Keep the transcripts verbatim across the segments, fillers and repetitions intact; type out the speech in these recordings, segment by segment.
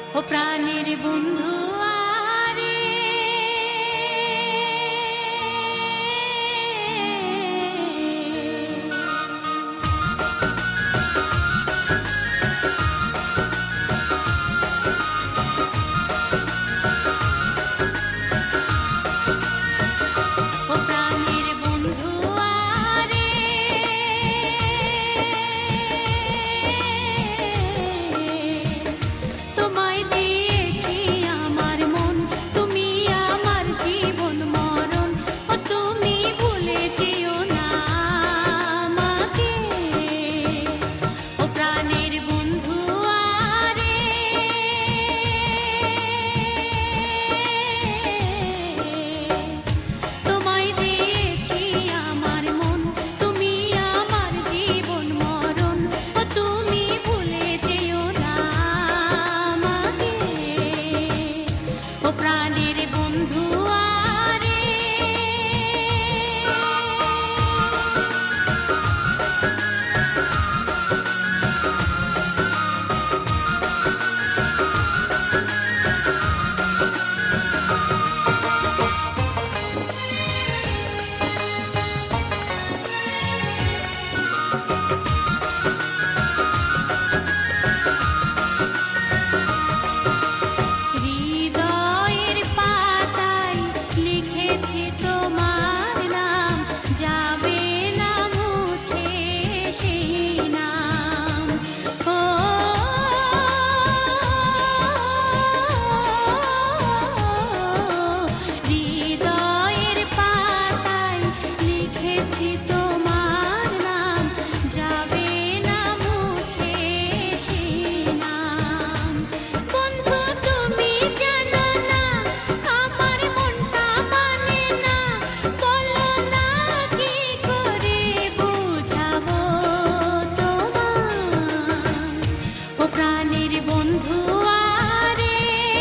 ও প্রাণের বন্ধু আরে ও প্রাণের বন্ধু আরে তোমায় দিয়েছি আমার মন, তুমি আমার জীবন মরণ। ও তুমি ভুলে যেও না আমাকে, ও প্রাণের বন্ধু আরে তোমায় দিয়েছি আমার মন, তুমি আমার জীবন মরণ। ও তুমি ভুলে যেও না আমাকে, ও প্রাণের বন্ধু আরে হৃদয়ের পাতায় লিখেছি তোমার নাম, যাবে না মুছে সেই নাম। ও হৃদয়ের পাতায় লিখেছি তোমার নাম, যাবে না মুছে সেই নাম। বন্ধু তুমি জানো না আমার মনটা মানে না, বলো না কি করে বুঝাবো তোমায়, ও প্রাণের বন্ধু আরে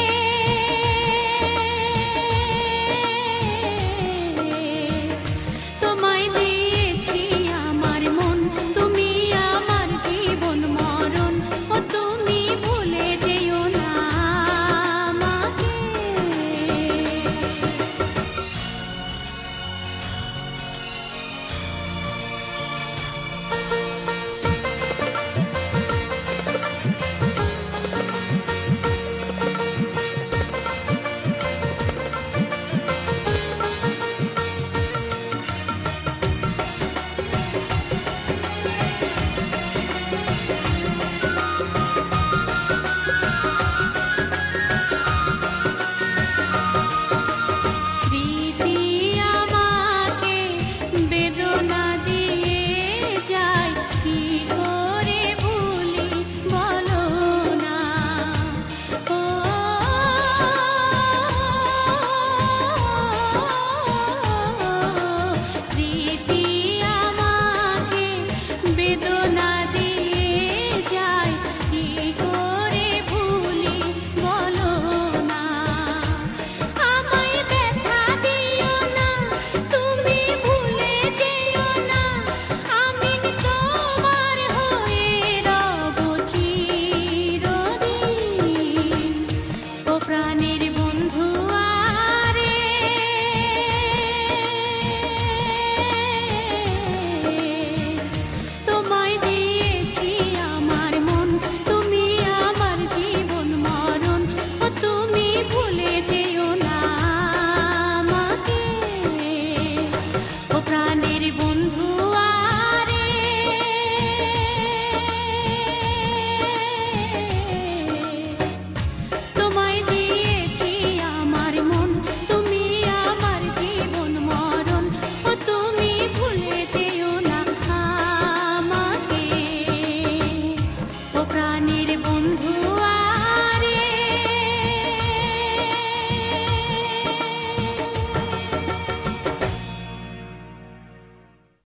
তোমায় দিয়েছি আমার মন, তুমি আমার জীবন মরণ। ও তুমি ভুলে যেও না আমাকে, স্মৃতি আমাকে বেদনা দিয়ে যায়, কি করে ভুলি বলো না। ও স্মৃতি আমাকে বেদনা দিয়ে যায়, কি করে ভুলি বলো না। আমায় ব্যথা দিও না, তুমি ভুলে যেও না, আমি তোমার হয়ে রব চিরদিন, ও প্রাণের বন্ধু আরে তোমায় দিয়েছি আমার মন, তুমি আমার জীবন মরণ। ও তুমি ভুলে যেও না আমাকে, ও প্রাণের বন্ধু আরে তোমায় দিয়েছি আমার মন, তুমি আমার জীবন মরণ। ও তুমি ভুলে যেও না আমাকে, ও প্রাণের বন্ধু